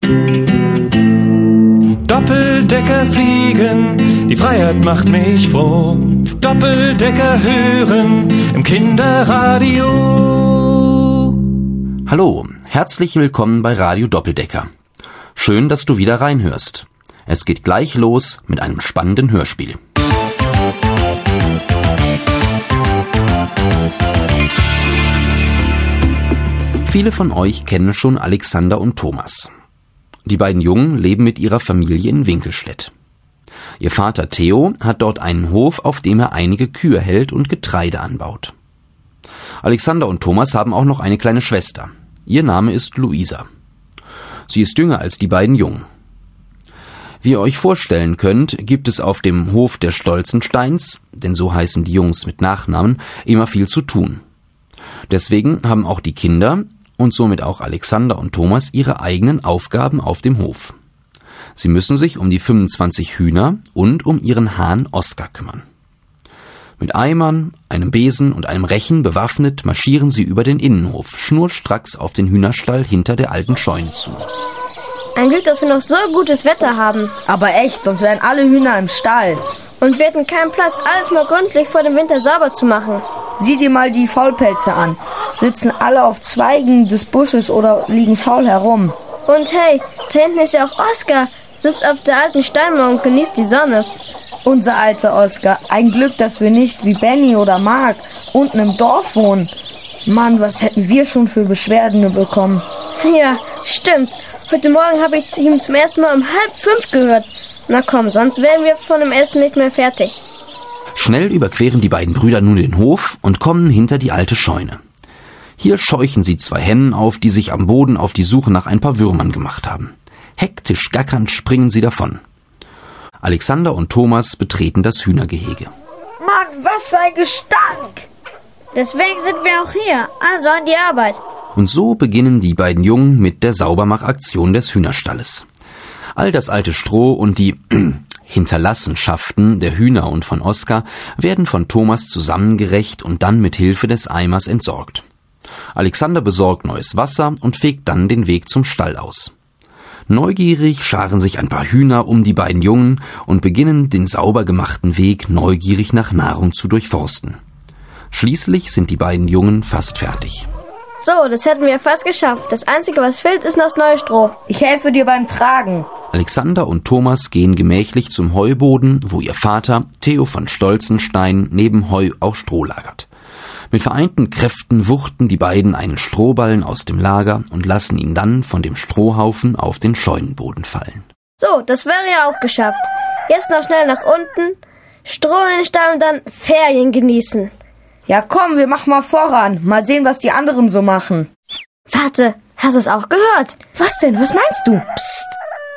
Doppeldecker fliegen, die Freiheit macht mich froh. Doppeldecker hören im Kinderradio. Hallo, herzlich willkommen bei Radio Doppeldecker. Schön, dass du wieder reinhörst. Es geht gleich los mit einem spannenden Hörspiel. Viele von euch kennen schon Alexander und Thomas. Die beiden Jungen leben mit ihrer Familie in Winkelstedt. Ihr Vater Theo hat dort einen Hof, auf dem er einige Kühe hält und Getreide anbaut. Alexander und Thomas haben auch noch eine kleine Schwester. Ihr Name ist Luisa. Sie ist jünger als die beiden Jungen. Wie ihr euch vorstellen könnt, gibt es auf dem Hof der Stolzensteins, denn so heißen die Jungs mit Nachnamen, immer viel zu tun. Deswegen haben auch die Kinder und somit auch Alexander und Thomas ihre eigenen Aufgaben auf dem Hof. Sie müssen sich um die 25 Hühner und um ihren Hahn Oskar kümmern. Mit Eimern, einem Besen und einem Rechen bewaffnet marschieren sie über den Innenhof, schnurstracks auf den Hühnerstall hinter der alten Scheune zu. Ein Glück, dass wir noch so gutes Wetter haben. Aber echt, sonst wären alle Hühner im Stall. Und wir hätten keinen Platz, alles mal gründlich vor dem Winter sauber zu machen. Sieh dir mal die Faulpelze an. Sitzen alle auf Zweigen des Busches oder liegen faul herum. Und hey, da hinten ist ja auch Oskar. Sitzt auf der alten Steinmauer und genießt die Sonne. Unser alter Oskar. Ein Glück, dass wir nicht wie Benny oder Mark unten im Dorf wohnen. Mann, was hätten wir schon für Beschwerden bekommen. Ja, stimmt. Heute Morgen habe ich ihm zum ersten Mal um 4:30 gehört. Na komm, sonst wären wir von dem Essen nicht mehr fertig. Schnell überqueren die beiden Brüder nun den Hof und kommen hinter die alte Scheune. Hier scheuchen sie 2 Hennen auf, die sich am Boden auf die Suche nach ein paar Würmern gemacht haben. Hektisch gackernd springen sie davon. Alexander und Thomas betreten das Hühnergehege. Mann, was für ein Gestank! Deswegen sind wir auch hier, also an die Arbeit. Und so beginnen die beiden Jungen mit der Saubermachaktion des Hühnerstalles. All das alte Stroh und die Hinterlassenschaften der Hühner und von Oskar werden von Thomas zusammengerecht und dann mit Hilfe des Eimers entsorgt. Alexander besorgt neues Wasser und fegt dann den Weg zum Stall aus. Neugierig scharen sich ein paar Hühner um die beiden Jungen und beginnen, den sauber gemachten Weg neugierig nach Nahrung zu durchforsten. Schließlich sind die beiden Jungen fast fertig. So, das hätten wir fast geschafft. Das Einzige, was fehlt, ist noch das neue Stroh. Ich helfe dir beim Tragen. Alexander und Thomas gehen gemächlich zum Heuboden, wo ihr Vater, Theo von Stolzenstein, neben Heu auch Stroh lagert. Mit vereinten Kräften wuchten die beiden einen Strohballen aus dem Lager und lassen ihn dann von dem Strohhaufen auf den Scheunenboden fallen. So, das wäre ja auch geschafft. Jetzt noch schnell nach unten, Stroh in den Stall und dann Ferien genießen. Ja komm, wir machen mal voran. Mal sehen, was die anderen so machen. Warte, hast du es auch gehört? Was denn? Was meinst du? Psst.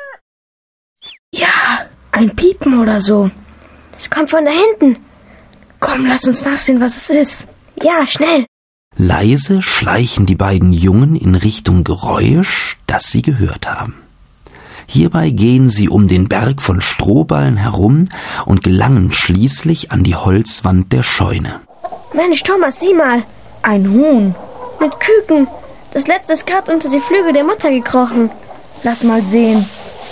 Ja, ein Piepen oder so. Es kommt von da hinten. Komm, lass uns nachsehen, was es ist. Ja, schnell. Leise schleichen die beiden Jungen in Richtung Geräusch, das sie gehört haben. Hierbei gehen sie um den Berg von Strohballen herum und gelangen schließlich an die Holzwand der Scheune. Mensch, Thomas, sieh mal. Ein Huhn. Mit Küken. Das letzte ist gerade unter die Flügel der Mutter gekrochen. Lass mal sehen.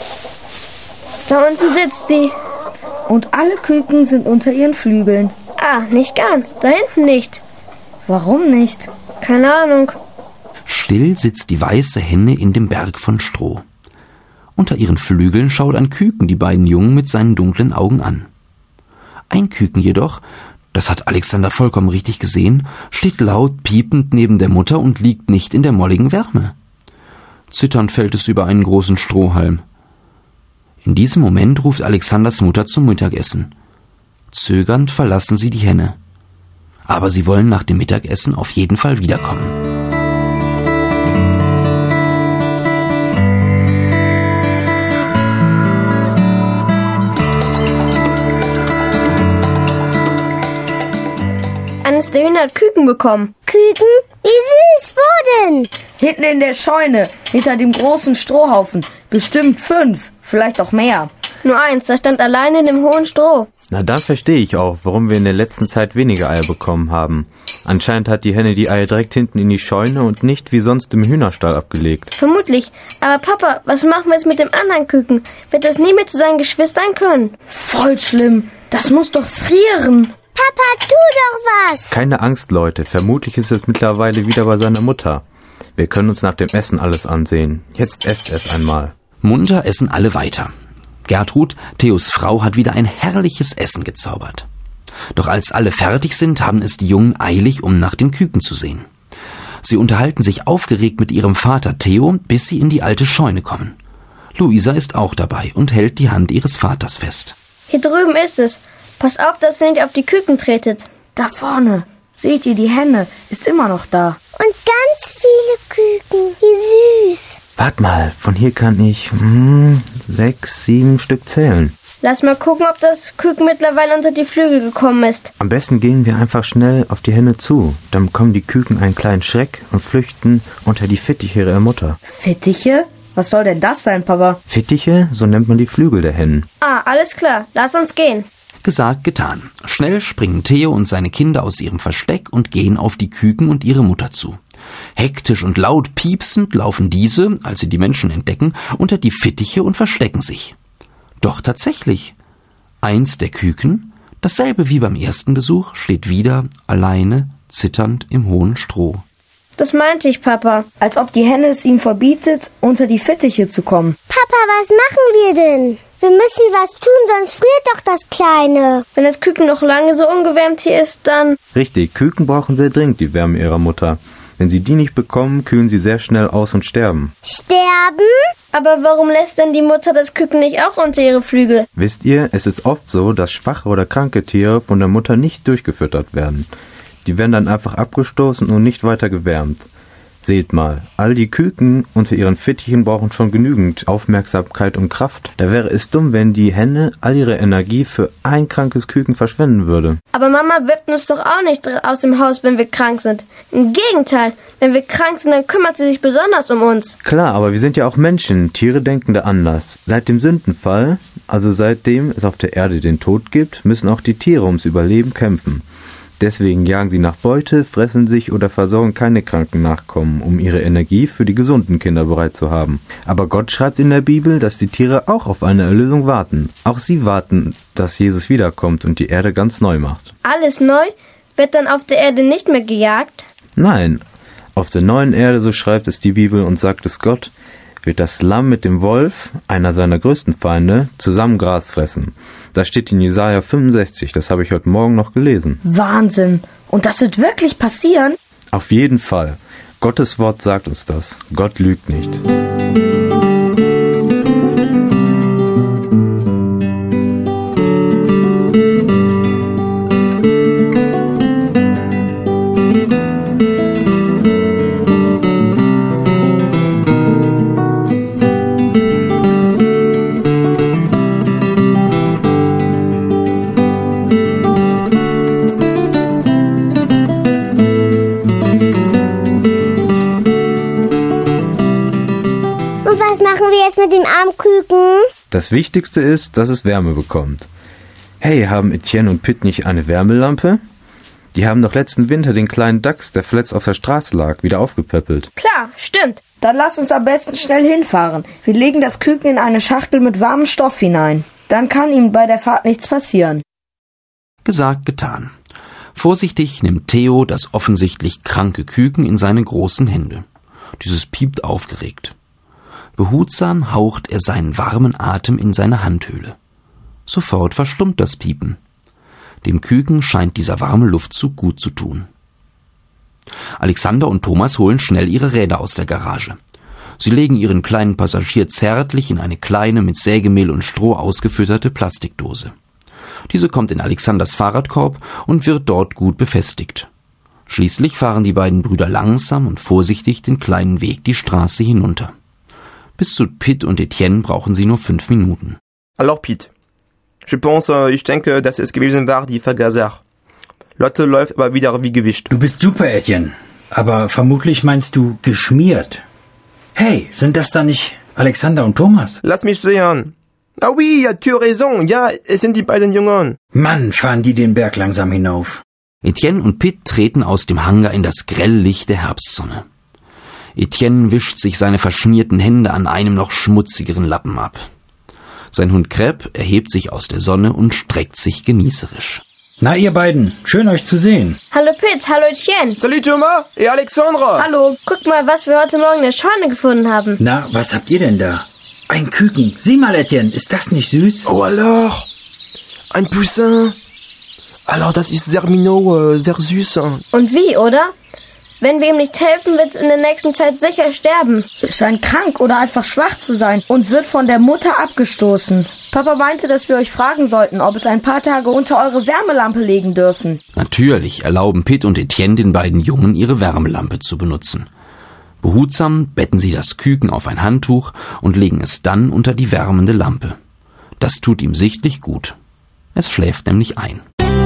Da unten sitzt sie. Und alle Küken sind unter ihren Flügeln. Ah, nicht ganz. Da hinten nicht. Warum nicht? Keine Ahnung. Still sitzt die weiße Henne in dem Berg von Stroh. Unter ihren Flügeln schaut ein Küken die beiden Jungen mit seinen dunklen Augen an. Ein Küken jedoch, das hat Alexander vollkommen richtig gesehen, steht laut piepend neben der Mutter und liegt nicht in der molligen Wärme. Zitternd fällt es über einen großen Strohhalm. In diesem Moment ruft Alexanders Mutter zum Mittagessen. Zögernd verlassen sie die Henne. Aber sie wollen nach dem Mittagessen auf jeden Fall wiederkommen. Eines der Hühner hat Küken bekommen. Küken? Wie süß, wo denn? Hinten in der Scheune, hinter dem großen Strohhaufen. Bestimmt 5, vielleicht auch mehr. Nur eins, das stand alleine in dem hohen Stroh. Na, dann verstehe ich auch, warum wir in der letzten Zeit weniger Eier bekommen haben. Anscheinend hat die Henne die Eier direkt hinten in die Scheune und nicht wie sonst im Hühnerstall abgelegt. Vermutlich. Aber Papa, was machen wir jetzt mit dem anderen Küken? Wird das nie mehr zu seinen Geschwistern können? Voll schlimm. Das muss doch frieren. Papa, tu doch was. Keine Angst, Leute. Vermutlich ist es mittlerweile wieder bei seiner Mutter. Wir können uns nach dem Essen alles ansehen. Jetzt esst es einmal. Munter essen alle weiter. Gertrud, Theos Frau, hat wieder ein herrliches Essen gezaubert. Doch als alle fertig sind, haben es die Jungen eilig, um nach den Küken zu sehen. Sie unterhalten sich aufgeregt mit ihrem Vater Theo, bis sie in die alte Scheune kommen. Luisa ist auch dabei und hält die Hand ihres Vaters fest. Hier drüben ist es. Pass auf, dass ihr nicht auf die Küken tretet. Da vorne. Seht ihr, die Henne ist immer noch da. Und ganz viele Küken. Wie süß. Wart mal, von hier kann ich 6, 7 Stück zählen. Lass mal gucken, ob das Küken mittlerweile unter die Flügel gekommen ist. Am besten gehen wir einfach schnell auf die Henne zu. Dann bekommen die Küken einen kleinen Schreck und flüchten unter die Fittiche ihrer Mutter. Fittiche? Was soll denn das sein, Papa? Fittiche, so nennt man die Flügel der Hennen. Ah, alles klar. Lass uns gehen. Gesagt, getan. Schnell springen Theo und seine Kinder aus ihrem Versteck und gehen auf die Küken und ihre Mutter zu. Hektisch und laut piepsend laufen diese, als sie die Menschen entdecken, unter die Fittiche und verstecken sich. Doch tatsächlich, eins der Küken, dasselbe wie beim ersten Besuch, steht wieder alleine, zitternd im hohen Stroh. Das meinte ich, Papa. Als ob die Henne es ihm verbietet, unter die Fittiche zu kommen. Papa, was machen wir denn? Wir müssen was tun, sonst friert doch das Kleine. Wenn das Küken noch lange so ungewärmt hier ist, dann... Richtig, Küken brauchen sehr dringend die Wärme ihrer Mutter. Wenn sie die nicht bekommen, kühlen sie sehr schnell aus und sterben. Sterben? Aber warum lässt denn die Mutter das Küken nicht auch unter ihre Flügel? Wisst ihr, es ist oft so, dass schwache oder kranke Tiere von der Mutter nicht durchgefüttert werden. Die werden dann einfach abgestoßen und nicht weiter gewärmt. Seht mal, all die Küken unter ihren Fittichen brauchen schon genügend Aufmerksamkeit und Kraft. Da wäre es dumm, wenn die Henne all ihre Energie für ein krankes Küken verschwenden würde. Aber Mama wirft uns doch auch nicht aus dem Haus, wenn wir krank sind. Im Gegenteil, wenn wir krank sind, dann kümmert sie sich besonders um uns. Klar, aber wir sind ja auch Menschen. Tiere denken da anders. Seit dem Sündenfall, also seitdem es auf der Erde den Tod gibt, müssen auch die Tiere ums Überleben kämpfen. Deswegen jagen sie nach Beute, fressen sich oder versorgen keine kranken Nachkommen, um ihre Energie für die gesunden Kinder bereit zu haben. Aber Gott schreibt in der Bibel, dass die Tiere auch auf eine Erlösung warten. Auch sie warten, dass Jesus wiederkommt und die Erde ganz neu macht. Alles neu? Wird dann auf der Erde nicht mehr gejagt? Nein, auf der neuen Erde, so schreibt es die Bibel und sagt es Gott, wird das Lamm mit dem Wolf, einer seiner größten Feinde, zusammen Gras fressen. Das steht in Jesaja 65, das habe ich heute Morgen noch gelesen. Wahnsinn! Und das wird wirklich passieren? Auf jeden Fall. Gottes Wort sagt uns das. Gott lügt nicht. Mit dem armen Küken? Das Wichtigste ist, dass es Wärme bekommt. Hey, haben Etienne und Pitt nicht eine Wärmelampe? Die haben doch letzten Winter den kleinen Dachs, der verletzt auf der Straße lag, wieder aufgepäppelt. Klar, stimmt. Dann lass uns am besten schnell hinfahren. Wir legen das Küken in eine Schachtel mit warmem Stoff hinein. Dann kann ihm bei der Fahrt nichts passieren. Gesagt, getan. Vorsichtig nimmt Theo das offensichtlich kranke Küken in seine großen Hände. Dieses piept aufgeregt. Behutsam haucht er seinen warmen Atem in seine Handhöhle. Sofort verstummt das Piepen. Dem Küken scheint dieser warme Luftzug gut zu tun. Alexander und Thomas holen schnell ihre Räder aus der Garage. Sie legen ihren kleinen Passagier zärtlich in eine kleine, mit Sägemehl und Stroh ausgefütterte Plastikdose. Diese kommt in Alexanders Fahrradkorb und wird dort gut befestigt. Schließlich fahren die beiden Brüder langsam und vorsichtig den kleinen Weg die Straße hinunter. Bis zu Pitt und Etienne brauchen sie nur 5 Minuten. Alors Pitt, ich denke, dass es gewesen war die Vergaser. Lotte läuft aber wieder wie gewischt. Du bist super, Etienne. Aber vermutlich meinst du geschmiert. Hey, sind das da nicht Alexander und Thomas? Lass mich sehen. Ah oui, tu as raison. Ja, es sind die beiden Jungen. Mann, fahren die den Berg langsam hinauf. Etienne und Pitt treten aus dem Hangar in das Grelllicht der Herbstsonne. Etienne wischt sich seine verschmierten Hände an einem noch schmutzigeren Lappen ab. Sein Hund Crêpe erhebt sich aus der Sonne und streckt sich genießerisch. Na, ihr beiden, schön euch zu sehen. Hallo Pitt, hallo Etienne. Salut Thomas et Alexandre. Hallo, guck mal, was wir heute Morgen in der Scheune gefunden haben. Na, was habt ihr denn da? Ein Küken. Sieh mal, Etienne, ist das nicht süß? Oh alors, ein Poussin. Alors, das ist sehr mignon, sehr süß. Und wie, oder? Wenn wir ihm nicht helfen, wird's in der nächsten Zeit sicher sterben. Es scheint krank oder einfach schwach zu sein und wird von der Mutter abgestoßen. Papa meinte, dass wir euch fragen sollten, ob es ein paar Tage unter eure Wärmelampe legen dürfen. Natürlich erlauben Pitt und Etienne den beiden Jungen, ihre Wärmelampe zu benutzen. Behutsam betten sie das Küken auf ein Handtuch und legen es dann unter die wärmende Lampe. Das tut ihm sichtlich gut. Es schläft nämlich ein.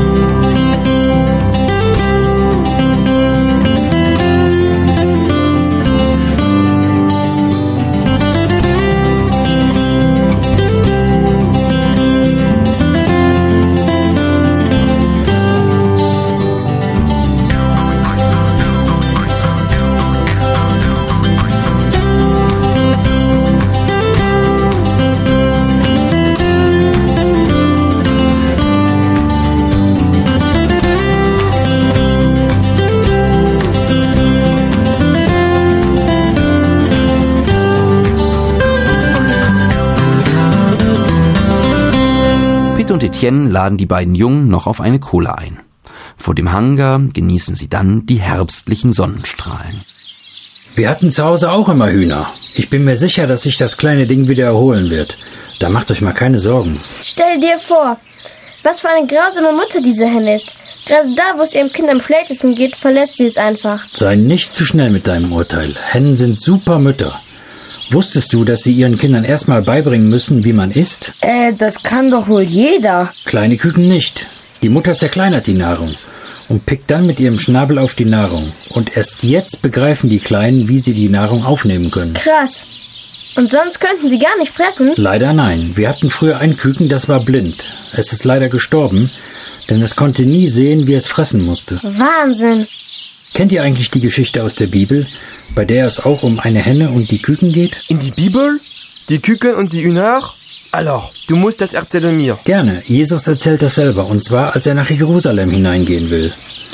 Und Etienne laden die beiden Jungen noch auf eine Cola ein. Vor dem Hangar genießen sie dann die herbstlichen Sonnenstrahlen. Wir hatten zu Hause auch immer Hühner. Ich bin mir sicher, dass sich das kleine Ding wieder erholen wird. Da macht euch mal keine Sorgen. Stell dir vor, was für eine grausame Mutter diese Henne ist. Gerade da, wo es ihrem Kind am schlechtesten geht, verlässt sie es einfach. Sei nicht zu schnell mit deinem Urteil. Hennen sind super Mütter. Wusstest du, dass sie ihren Kindern erstmal beibringen müssen, wie man isst? Das kann doch wohl jeder. Kleine Küken nicht. Die Mutter zerkleinert die Nahrung und pickt dann mit ihrem Schnabel auf die Nahrung. Und erst jetzt begreifen die Kleinen, wie sie die Nahrung aufnehmen können. Krass. Und sonst könnten sie gar nicht fressen? Leider nein. Wir hatten früher ein Küken, das war blind. Es ist leider gestorben, denn es konnte nie sehen, wie es fressen musste. Wahnsinn. Kennt ihr eigentlich die Geschichte aus der Bibel, bei der es auch um eine Henne und die Küken geht? In die Bibel? Die Küken und die Hühner? Alors, du musst das erzählen mir. Gerne. Jesus erzählt das selber, und zwar, als er nach Jerusalem hineingehen will.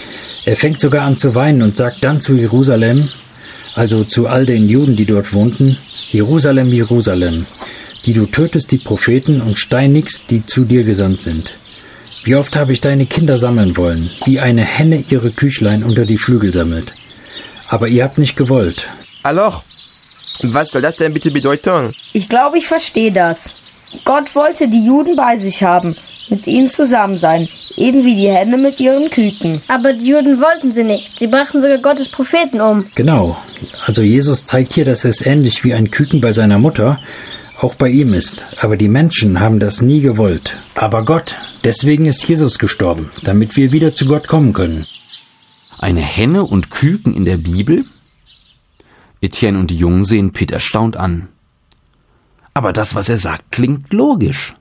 Er fängt sogar an zu weinen und sagt dann zu Jerusalem, also zu all den Juden, die dort wohnten, Jerusalem, Jerusalem, die du tötest die Propheten und steinigst, die zu dir gesandt sind. Wie oft habe ich deine Kinder sammeln wollen, wie eine Henne ihre Küchlein unter die Flügel sammelt. Aber ihr habt nicht gewollt. Alors, was soll das denn bitte bedeuten? Ich glaube, ich verstehe das. Gott wollte die Juden bei sich haben, mit ihnen zusammen sein, eben wie die Henne mit ihren Küken. Aber die Juden wollten sie nicht. Sie brachten sogar Gottes Propheten um. Genau. Also Jesus zeigt hier, dass es ähnlich wie ein Küken bei seiner Mutter auch bei ihm ist. Aber die Menschen haben das nie gewollt. Aber Gott, deswegen ist Jesus gestorben, damit wir wieder zu Gott kommen können. Eine Henne und Küken in der Bibel? Etienne und die Jungen sehen Pitt erstaunt an. Aber das, was er sagt, klingt logisch.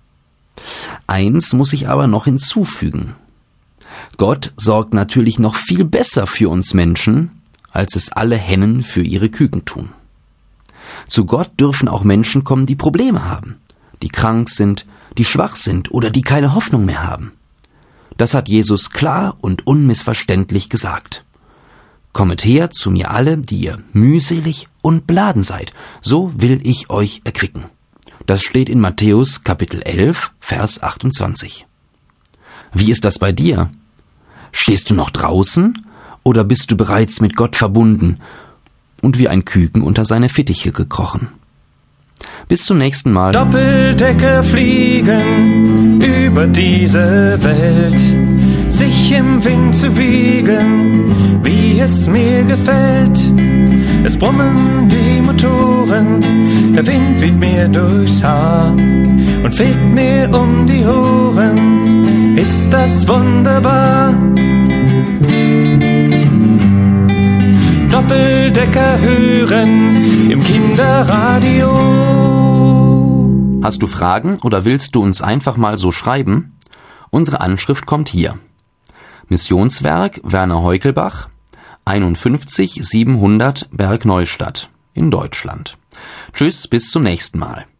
Eins muss ich aber noch hinzufügen. Gott sorgt natürlich noch viel besser für uns Menschen, als es alle Hennen für ihre Küken tun. Zu Gott dürfen auch Menschen kommen, die Probleme haben, die krank sind, die schwach sind oder die keine Hoffnung mehr haben. Das hat Jesus klar und unmissverständlich gesagt. Kommet her zu mir alle, die ihr mühselig und beladen seid, so will ich euch erquicken. Das steht in Matthäus Kapitel 11, Vers 28. Wie ist das bei dir? Stehst du noch draußen oder bist du bereits mit Gott verbunden und wie ein Küken unter seine Fittiche gekrochen? Bis zum nächsten Mal. Doppeldecke fliegen über diese Welt, sich im Wind zu wiegen, wie es mir gefällt. Es brummen die Motoren, der Wind weht mir durchs Haar und fegt mir um die Ohren. Ist das wunderbar? Doppeldecker hören im Kinderradio. Hast du Fragen oder willst du uns einfach mal so schreiben? Unsere Anschrift kommt hier. Missionswerk Werner Heukelbach, 51 700 Bergneustadt in Deutschland. Tschüss, bis zum nächsten Mal.